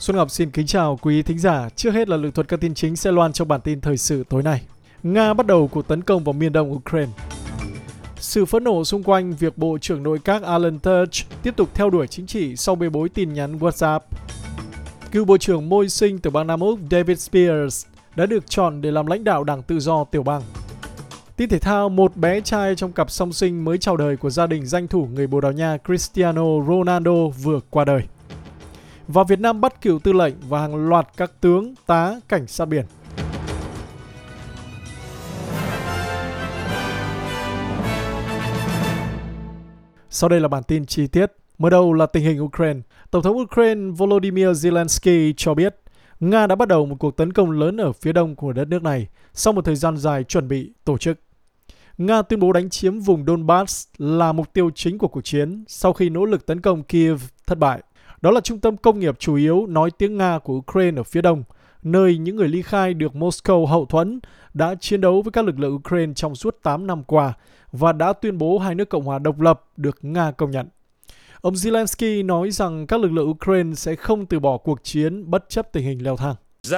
Xuân Ngọc xin kính chào quý thính giả. Trước hết là lược thuật các tin chính sẽ loan trong bản tin thời sự tối nay. Nga bắt đầu cuộc tấn công vào miền đông Ukraine. Sự phẫn nộ xung quanh việc Bộ trưởng Nội các Alan Tudge tiếp tục theo đuổi chính trị sau bê bối tin nhắn WhatsApp. Cựu Bộ trưởng Môi sinh từ bang Nam Úc David Spears đã được chọn để làm lãnh đạo Đảng Tự do tiểu bang. Tin thể thao, một bé trai trong cặp song sinh mới chào đời của gia đình danh thủ người Bồ Đào Nha Cristiano Ronaldo vừa qua đời. Và Việt Nam bắt cựu tư lệnh và hàng loạt các tướng, tá, cảnh sát biển. Sau đây là bản tin chi tiết. Mở đầu là tình hình Ukraine. Tổng thống Ukraine Volodymyr Zelensky cho biết Nga đã bắt đầu một cuộc tấn công lớn ở phía đông của đất nước này sau một thời gian dài chuẩn bị tổ chức. Nga tuyên bố đánh chiếm vùng Donbass là mục tiêu chính của cuộc chiến sau khi nỗ lực tấn công Kyiv thất bại. Đó là trung tâm công nghiệp chủ yếu nói tiếng Nga của Ukraine ở phía đông, nơi những người ly khai được Moscow hậu thuẫn đã chiến đấu với các lực lượng Ukraine trong suốt 8 năm qua và đã tuyên bố hai nước Cộng hòa độc lập được Nga công nhận. Ông Zelensky nói rằng các lực lượng Ukraine sẽ không từ bỏ cuộc chiến bất chấp tình hình leo thang.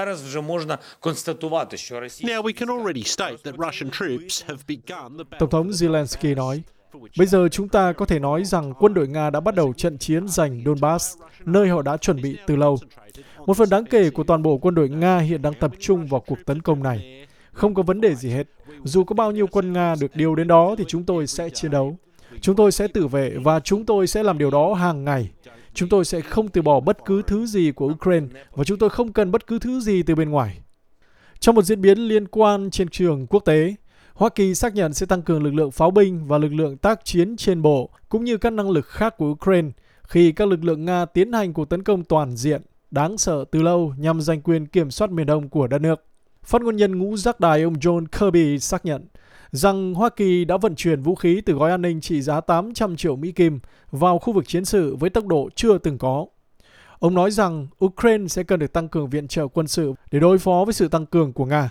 Tổng thống Zelensky nói, bây giờ chúng ta có thể nói rằng quân đội Nga đã bắt đầu trận chiến giành Donbass, nơi họ đã chuẩn bị từ lâu. Một phần đáng kể của toàn bộ quân đội Nga hiện đang tập trung vào cuộc tấn công này. Không có vấn đề gì hết. Dù có bao nhiêu quân Nga được điều đến đó thì chúng tôi sẽ chiến đấu. Chúng tôi sẽ tự vệ và chúng tôi sẽ làm điều đó hàng ngày. Chúng tôi sẽ không từ bỏ bất cứ thứ gì của Ukraine và chúng tôi không cần bất cứ thứ gì từ bên ngoài. Trong một diễn biến liên quan trên trường quốc tế, Hoa Kỳ xác nhận sẽ tăng cường lực lượng pháo binh và lực lượng tác chiến trên bộ cũng như các năng lực khác của Ukraine khi các lực lượng Nga tiến hành cuộc tấn công toàn diện, đáng sợ từ lâu nhằm giành quyền kiểm soát miền đông của đất nước. Phát ngôn nhân ngũ giác đài ông John Kirby xác nhận rằng Hoa Kỳ đã vận chuyển vũ khí từ gói an ninh trị giá 800 triệu Mỹ Kim vào khu vực chiến sự với tốc độ chưa từng có. Ông nói rằng Ukraine sẽ cần được tăng cường viện trợ quân sự để đối phó với sự tăng cường của Nga.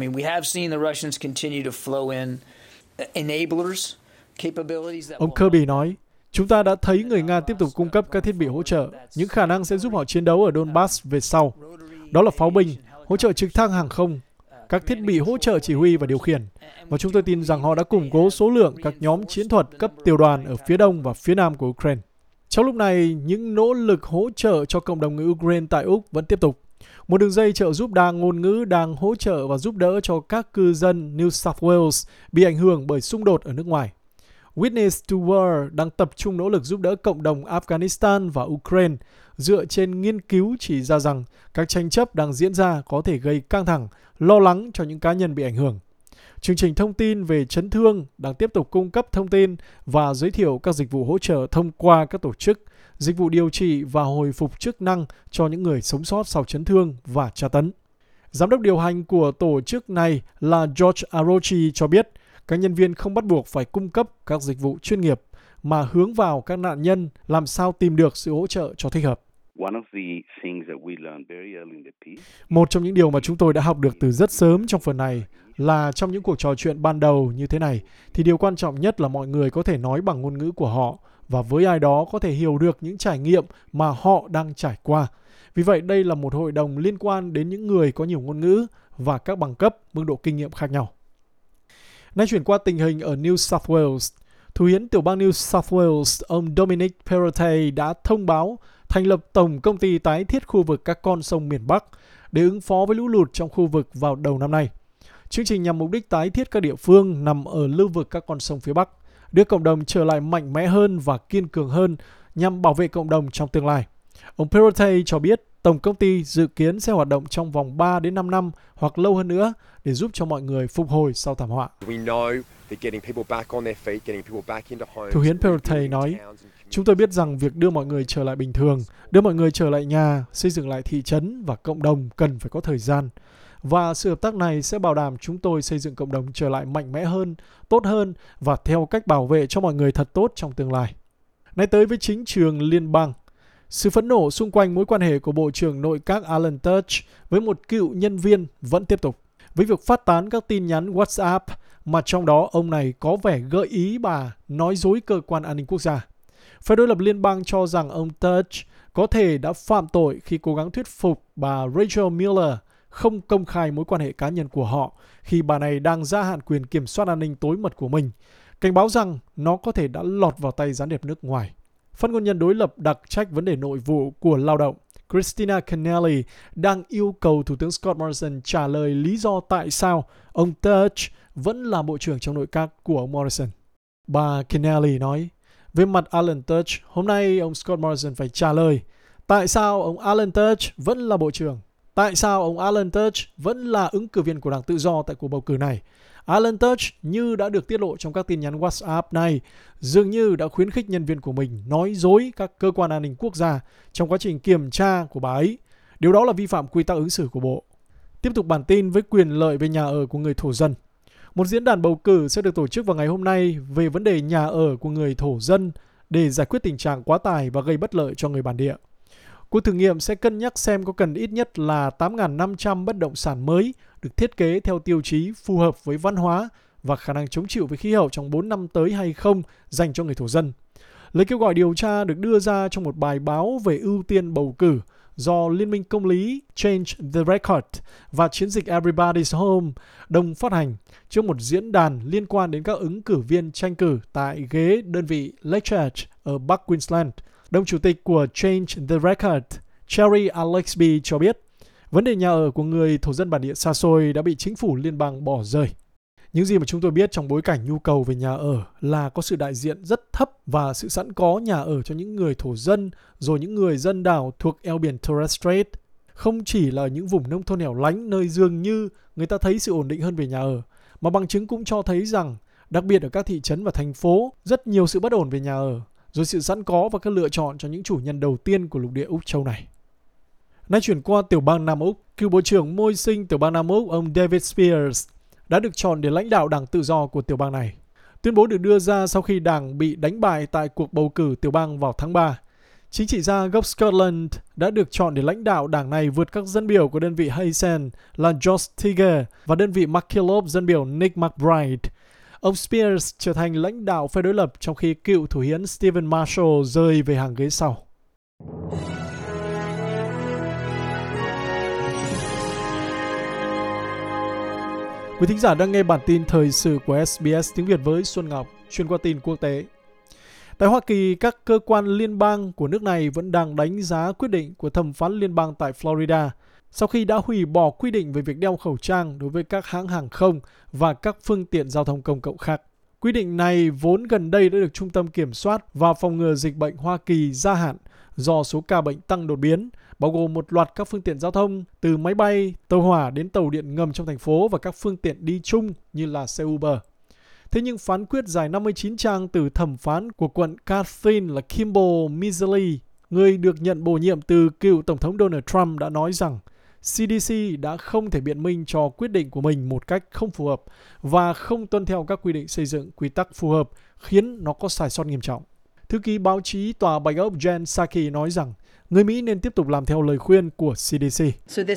Ông Kirby nói, chúng ta đã thấy người Nga tiếp tục cung cấp các thiết bị hỗ trợ, những khả năng sẽ giúp họ chiến đấu ở Donbass về sau. Đó là pháo binh, hỗ trợ trực thăng hàng không, các thiết bị hỗ trợ chỉ huy và điều khiển. Và chúng tôi tin rằng họ đã củng cố số lượng các nhóm chiến thuật cấp tiểu đoàn ở phía đông và phía nam của Ukraine. Trong lúc này, những nỗ lực hỗ trợ cho cộng đồng người Ukraine tại Úc vẫn tiếp tục. Một đường dây trợ giúp đa ngôn ngữ đang hỗ trợ và giúp đỡ cho các cư dân New South Wales bị ảnh hưởng bởi xung đột ở nước ngoài. Witness to War đang tập trung nỗ lực giúp đỡ cộng đồng Afghanistan và Ukraine dựa trên nghiên cứu chỉ ra rằng các tranh chấp đang diễn ra có thể gây căng thẳng, lo lắng cho những cá nhân bị ảnh hưởng. Chương trình thông tin về chấn thương đang tiếp tục cung cấp thông tin và giới thiệu các dịch vụ hỗ trợ thông qua các tổ chức, dịch vụ điều trị và hồi phục chức năng cho những người sống sót sau chấn thương và tra tấn. Giám đốc điều hành của tổ chức này là George Arochi cho biết các nhân viên không bắt buộc phải cung cấp các dịch vụ chuyên nghiệp mà hướng vào các nạn nhân làm sao tìm được sự hỗ trợ cho thích hợp. Một trong những điều mà chúng tôi đã học được từ rất sớm trong phần này là trong những cuộc trò chuyện ban đầu như thế này thì điều quan trọng nhất là mọi người có thể nói bằng ngôn ngữ của họ và với ai đó có thể hiểu được những trải nghiệm mà họ đang trải qua. Vì vậy đây là một hội đồng liên quan đến những người có nhiều ngôn ngữ và các bằng cấp, mức độ kinh nghiệm khác nhau. Nay chuyển qua tình hình ở New South Wales. Thủ hiến tiểu bang New South Wales, ông Dominic Perrottet đã thông báo thành lập tổng công ty tái thiết khu vực các con sông miền Bắc để ứng phó với lũ lụt trong khu vực vào đầu năm nay. Chương trình nhằm mục đích tái thiết các địa phương nằm ở lưu vực các con sông phía Bắc, đưa cộng đồng trở lại mạnh mẽ hơn và kiên cường hơn nhằm bảo vệ cộng đồng trong tương lai. Ông Perrottet cho biết tổng công ty dự kiến sẽ hoạt động trong vòng 3 đến 5 năm hoặc lâu hơn nữa để giúp cho mọi người phục hồi sau thảm họa. Thủ hiến Perrottet nói, chúng tôi biết rằng việc đưa mọi người trở lại bình thường, đưa mọi người trở lại nhà, xây dựng lại thị trấn và cộng đồng cần phải có thời gian. Và sự hợp tác này sẽ bảo đảm chúng tôi xây dựng cộng đồng trở lại mạnh mẽ hơn, tốt hơn và theo cách bảo vệ cho mọi người thật tốt trong tương lai. Nay tới với chính trường liên bang. Sự phẫn nộ xung quanh mối quan hệ của Bộ trưởng Nội các Alan Tudge với một cựu nhân viên vẫn tiếp tục, với việc phát tán các tin nhắn WhatsApp mà trong đó ông này có vẻ gợi ý bà nói dối cơ quan an ninh quốc gia. Phe đối lập liên bang cho rằng ông Tudge có thể đã phạm tội khi cố gắng thuyết phục bà Rachel Miller không công khai mối quan hệ cá nhân của họ khi bà này đang gia hạn quyền kiểm soát an ninh tối mật của mình, cảnh báo rằng nó có thể đã lọt vào tay gián điệp nước ngoài. Phát ngôn nhân đối lập đặc trách vấn đề nội vụ của lao động Christina Kennelly đang yêu cầu Thủ tướng Scott Morrison trả lời lý do tại sao ông Turch vẫn là bộ trưởng trong nội các của ông Morrison. Bà Kennelly nói, về mặt Alan Turch, hôm nay ông Scott Morrison phải trả lời tại sao ông Alan Turch vẫn là bộ trưởng, tại sao ông Alan Turch vẫn là ứng cử viên của Đảng Tự do tại cuộc bầu cử này. Alan Turch, như đã được tiết lộ trong các tin nhắn WhatsApp này, dường như đã khuyến khích nhân viên của mình nói dối các cơ quan an ninh quốc gia trong quá trình kiểm tra của bà ấy. Điều đó là vi phạm quy tắc ứng xử của Bộ. Tiếp tục bản tin với quyền lợi về nhà ở của người thổ dân. Một diễn đàn bầu cử sẽ được tổ chức vào ngày hôm nay về vấn đề nhà ở của người thổ dân để giải quyết tình trạng quá tải và gây bất lợi cho người bản địa. Cuộc thử nghiệm sẽ cân nhắc xem có cần ít nhất là 8.500 bất động sản mới được thiết kế theo tiêu chí phù hợp với văn hóa và khả năng chống chịu với khí hậu trong 4 năm tới hay không dành cho người thổ dân. Lời kêu gọi điều tra được đưa ra trong một bài báo về ưu tiên bầu cử do Liên minh Công lý Change the Record và chiến dịch Everybody's Home đồng phát hành trước một diễn đàn liên quan đến các ứng cử viên tranh cử tại ghế đơn vị Leichhardt ở Bắc Queensland. Đồng chủ tịch của Change the Record, Cherry Alexby cho biết, vấn đề nhà ở của người thổ dân bản địa xa xôi đã bị chính phủ liên bang bỏ rơi. Những gì mà chúng tôi biết trong bối cảnh nhu cầu về nhà ở là có sự đại diện rất thấp và sự sẵn có nhà ở cho những người thổ dân, rồi những người dân đảo thuộc eo biển Torres Strait. Không chỉ là những vùng nông thôn hẻo lánh nơi dường như người ta thấy sự ổn định hơn về nhà ở, mà bằng chứng cũng cho thấy rằng, đặc biệt ở các thị trấn và thành phố, rất nhiều sự bất ổn về nhà ở, rồi sự sẵn có và các lựa chọn cho những chủ nhân đầu tiên của lục địa Úc Châu này. Nay chuyển qua tiểu bang Nam Úc, cựu Bộ trưởng Môi sinh tiểu bang Nam Úc ông David Spears đã được chọn để lãnh đạo Đảng Tự do của tiểu bang này. Tuyên bố được đưa ra sau khi đảng bị đánh bại tại cuộc bầu cử tiểu bang vào tháng 3. Chính trị gia gốc Scotland đã được chọn để lãnh đạo đảng này vượt các dân biểu của đơn vị Haysen là George Tiger và đơn vị Mackillop dân biểu Nick McBride. Ông Spears trở thành lãnh đạo phe đối lập trong khi cựu thủ hiến Stephen Marshall rơi về hàng ghế sau. Quý thính giả đang nghe bản tin thời sự của SBS tiếng Việt với Xuân Ngọc, chuyên qua tin quốc tế. Tại Hoa Kỳ, các cơ quan liên bang của nước này vẫn đang đánh giá quyết định của thẩm phán liên bang tại Florida sau khi đã hủy bỏ quy định về việc đeo khẩu trang đối với các hãng hàng không và các phương tiện giao thông công cộng khác. Quy định này vốn gần đây đã được Trung tâm Kiểm soát và Phòng ngừa Dịch bệnh Hoa Kỳ gia hạn do số ca bệnh tăng đột biến, bao gồm một loạt các phương tiện giao thông từ máy bay, tàu hỏa đến tàu điện ngầm trong thành phố và các phương tiện đi chung như là xe Uber. Thế nhưng phán quyết dài 59 trang từ thẩm phán của quận Kathleen là Kimball Miserly, người được nhận bổ nhiệm từ cựu Tổng thống Donald Trump, đã nói rằng CDC đã không thể biện minh cho quyết định của mình một cách không phù hợp và không tuân theo các quy định xây dựng quy tắc phù hợp, khiến nó có sai sót nghiêm trọng. Thư ký báo chí Tòa Bạch Ốc Jen Psaki nói rằng người Mỹ nên tiếp tục làm theo lời khuyên của CDC.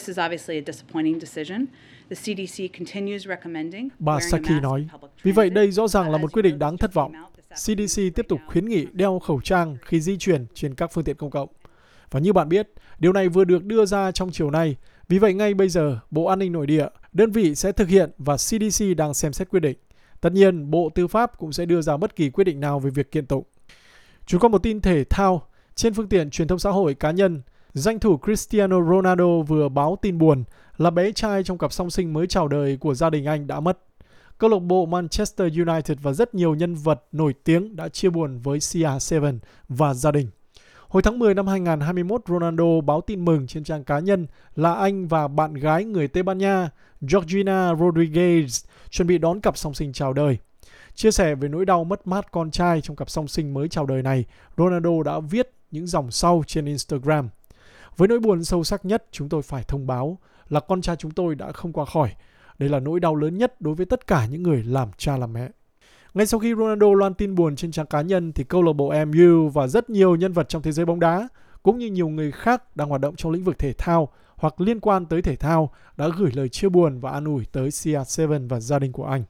Bà Psaki nói, vì vậy đây rõ ràng là một quyết định đáng thất vọng. CDC tiếp tục khuyến nghị đeo khẩu trang khi di chuyển trên các phương tiện công cộng. Và như bạn biết, điều này vừa được đưa ra trong chiều nay. Vì vậy ngay bây giờ, Bộ An ninh Nội địa, đơn vị sẽ thực hiện và CDC đang xem xét quyết định. Tất nhiên, Bộ Tư pháp cũng sẽ đưa ra bất kỳ quyết định nào về việc kiện tụng. Chúng có một tin thể thao. Trên phương tiện truyền thông xã hội cá nhân, danh thủ Cristiano Ronaldo vừa báo tin buồn là bé trai trong cặp song sinh mới chào đời của gia đình anh đã mất. Câu lạc bộ Manchester United và rất nhiều nhân vật nổi tiếng đã chia buồn với CR7 và gia đình. Hồi tháng 10 năm 2021, Ronaldo báo tin mừng trên trang cá nhân là anh và bạn gái người Tây Ban Nha Georgina Rodriguez chuẩn bị đón cặp song sinh chào đời. Chia sẻ về nỗi đau mất mát con trai trong cặp song sinh mới chào đời này, Ronaldo đã viết những dòng sau trên Instagram. Với nỗi buồn sâu sắc nhất, chúng tôi phải thông báo là con trai chúng tôi đã không qua khỏi. Đây là nỗi đau lớn nhất đối với tất cả những người làm cha làm mẹ. Ngay sau khi Ronaldo loan tin buồn trên trang cá nhân thì câu lạc bộ MU và rất nhiều nhân vật trong thế giới bóng đá cũng như nhiều người khác đang hoạt động trong lĩnh vực thể thao hoặc liên quan tới thể thao đã gửi lời chia buồn và an ủi tới CR7 và gia đình của anh.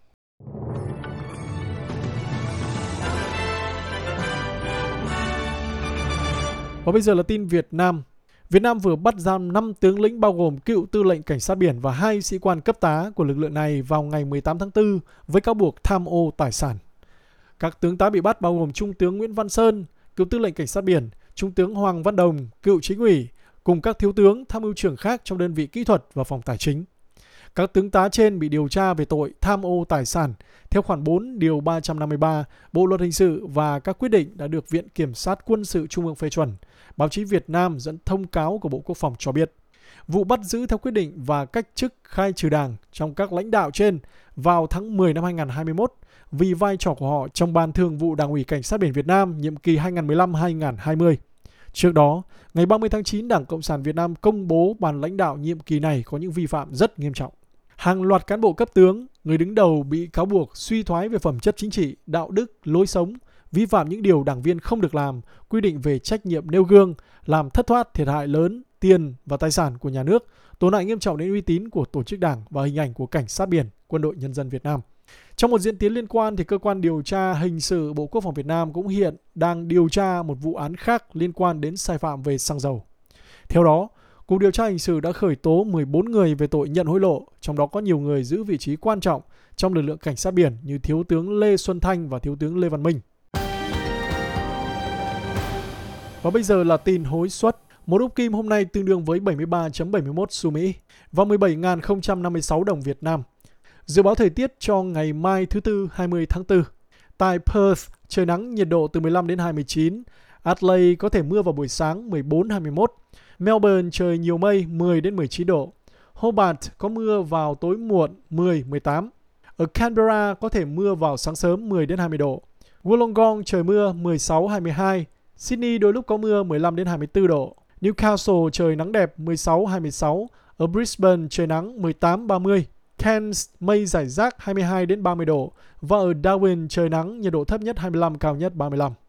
Và bây giờ là tin Việt Nam. Việt Nam vừa bắt giam 5 tướng lĩnh bao gồm cựu tư lệnh cảnh sát biển và 2 sĩ quan cấp tá của lực lượng này vào ngày 18 tháng 4 với cáo buộc tham ô tài sản. Các tướng tá bị bắt bao gồm Trung tướng Nguyễn Văn Sơn, cựu tư lệnh cảnh sát biển, Trung tướng Hoàng Văn Đồng, cựu chính ủy, cùng các thiếu tướng tham mưu trưởng khác trong đơn vị kỹ thuật và phòng tài chính. Các tướng tá trên bị điều tra về tội tham ô tài sản theo khoản 4 điều 353 Bộ luật hình sự và các quyết định đã được Viện Kiểm sát Quân sự Trung ương phê chuẩn. Báo chí Việt Nam dẫn thông cáo của Bộ Quốc phòng cho biết, vụ bắt giữ theo quyết định và cách chức khai trừ đảng trong các lãnh đạo trên vào tháng 10 năm 2021 vì vai trò của họ trong Ban Thường vụ Đảng ủy Cảnh sát biển Việt Nam nhiệm kỳ 2015-2020. Trước đó, ngày 30 tháng 9, Đảng Cộng sản Việt Nam công bố ban lãnh đạo nhiệm kỳ này có những vi phạm rất nghiêm trọng. Hàng loạt cán bộ cấp tướng, người đứng đầu bị cáo buộc suy thoái về phẩm chất chính trị, đạo đức, lối sống, vi phạm những điều đảng viên không được làm, quy định về trách nhiệm nêu gương, làm thất thoát thiệt hại lớn, tiền và tài sản của nhà nước, tổn hại nghiêm trọng đến uy tín của tổ chức đảng và hình ảnh của Cảnh sát biển, Quân đội Nhân dân Việt Nam. Trong một diễn tiến liên quan, thì Cơ quan Điều tra Hình sự Bộ Quốc phòng Việt Nam cũng hiện đang điều tra một vụ án khác liên quan đến sai phạm về xăng dầu. Theo đó, Cục Điều tra Hình sự đã khởi tố 14 người về tội nhận hối lộ, trong đó có nhiều người giữ vị trí quan trọng trong lực lượng cảnh sát biển như Thiếu tướng Lê Xuân Thanh và Thiếu tướng Lê Văn Minh. Và bây giờ là tin hối suất. Một úc kim hôm nay tương đương với 73.71 xu Mỹ và 17.056 đồng Việt Nam. Dự báo thời tiết cho ngày mai thứ Tư 20 tháng 4. Tại Perth, trời nắng, nhiệt độ từ 15 đến 29. Adelaide có thể mưa vào buổi sáng 14-21. Melbourne trời nhiều mây 10 đến 19 độ. Hobart có mưa vào tối muộn 10-18. Ở Canberra có thể mưa vào sáng sớm 10 đến 20 độ. Wollongong trời mưa 16-22. Sydney đôi lúc có mưa 15 đến 24 độ. Newcastle trời nắng đẹp 16-26. Ở Brisbane trời nắng 18-30. Cairns mây rải rác 22 đến 30 độ. Và ở Darwin trời nắng, nhiệt độ thấp nhất 25, cao nhất 35.